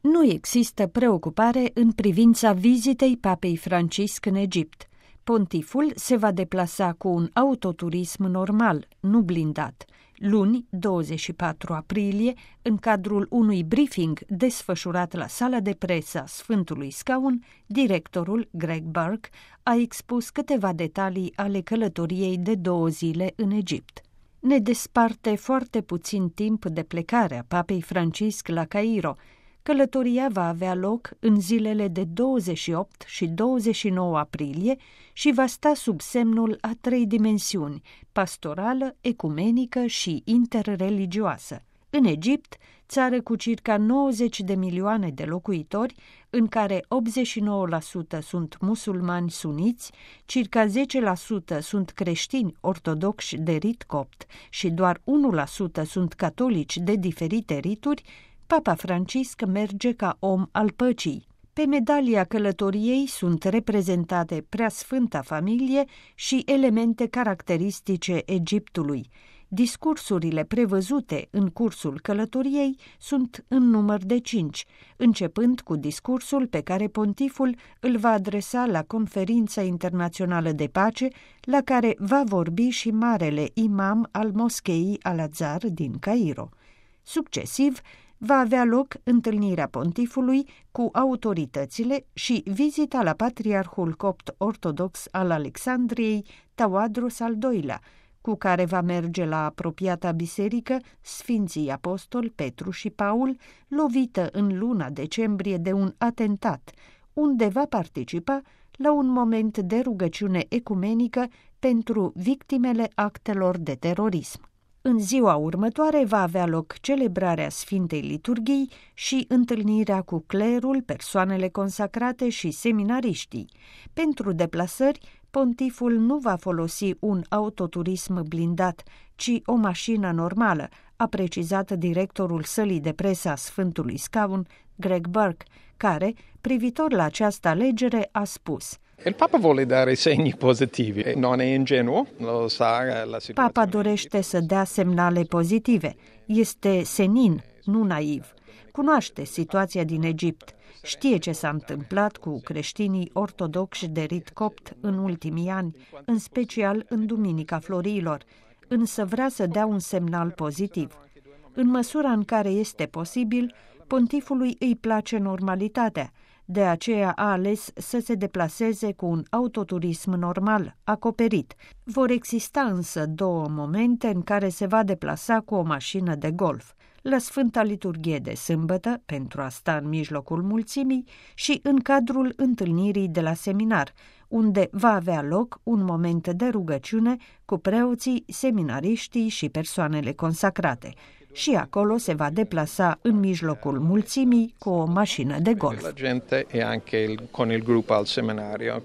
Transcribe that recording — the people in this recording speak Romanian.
Nu există preocupare în privința vizitei Papei Francisc în Egipt. Pontiful se va deplasa cu un autoturism normal, nu blindat. Luni, 24 aprilie, în cadrul unui briefing desfășurat la sala de presă a Sfântului Scaun, directorul Greg Burke a expus câteva detalii ale călătoriei de 2 zile în Egipt. Ne desparte foarte puțin timp de plecare a Papei Francisc la Cairo. Călătoria va avea loc în zilele de 28 și 29 aprilie și va sta sub semnul a 3 dimensiuni, pastorală, ecumenică și interreligioasă. În Egipt, țară cu circa 90 de milioane de locuitori, în care 89% sunt musulmani suniți, circa 10% sunt creștini ortodoxi de rit copt și doar 1% sunt catolici de diferite rituri, Papa Francisc merge ca om al păcii. Pe medalia călătoriei sunt reprezentate Preasfânta Familie și elemente caracteristice Egiptului. Discursurile prevăzute în cursul călătoriei sunt în număr de 5, începând cu discursul pe care pontiful îl va adresa la Conferința Internațională de Pace, la care va vorbi și marele imam al moscheii Al-Azhar din Cairo. Succesiv, va avea loc întâlnirea pontifului cu autoritățile și vizita la patriarhul copt ortodox al Alexandriei, Tawadros al II-lea, cu care va merge la apropiata biserică Sfinții Apostoli Petru și Paul, lovită în luna decembrie de un atentat, unde va participa la un moment de rugăciune ecumenică pentru victimele actelor de terorism. În ziua următoare va avea loc celebrarea Sfintei Liturghii și întâlnirea cu clerul, persoanele consacrate și seminariștii. Pentru deplasări, pontiful nu va folosi un autoturism blindat, ci o mașină normală, a precizat directorul sălii de presă a Sfântului Scaun, Greg Burke, care, privitor la această alegere, a spus: Il Papa vuole dare segni positivi, non è ingenuo, lo sa la situazione. Papa dorește să dea semnale pozitive. Este senin, nu naiv. Cunoaște situația din Egipt. Știe ce s-a întâmplat cu creștinii ortodoxi de rit copt în ultimii ani, în special în Duminica Florilor, însă vrea să dea un semnal pozitiv. În măsura în care este posibil, pontifului îi place normalitatea. De aceea a ales să se deplaseze cu un autoturism normal, acoperit. Vor exista însă 2 momente în care se va deplasa cu o mașină de golf: la Sfânta Liturghie de sâmbătă, pentru a sta în mijlocul mulțimii, și în cadrul întâlnirii de la seminar, unde va avea loc un moment de rugăciune cu preoții, seminariștii și persoanele consacrate. Și acolo se va deplasa în mijlocul mulțimii cu o mașină de golf. La gente e anche con il gruppo al seminario.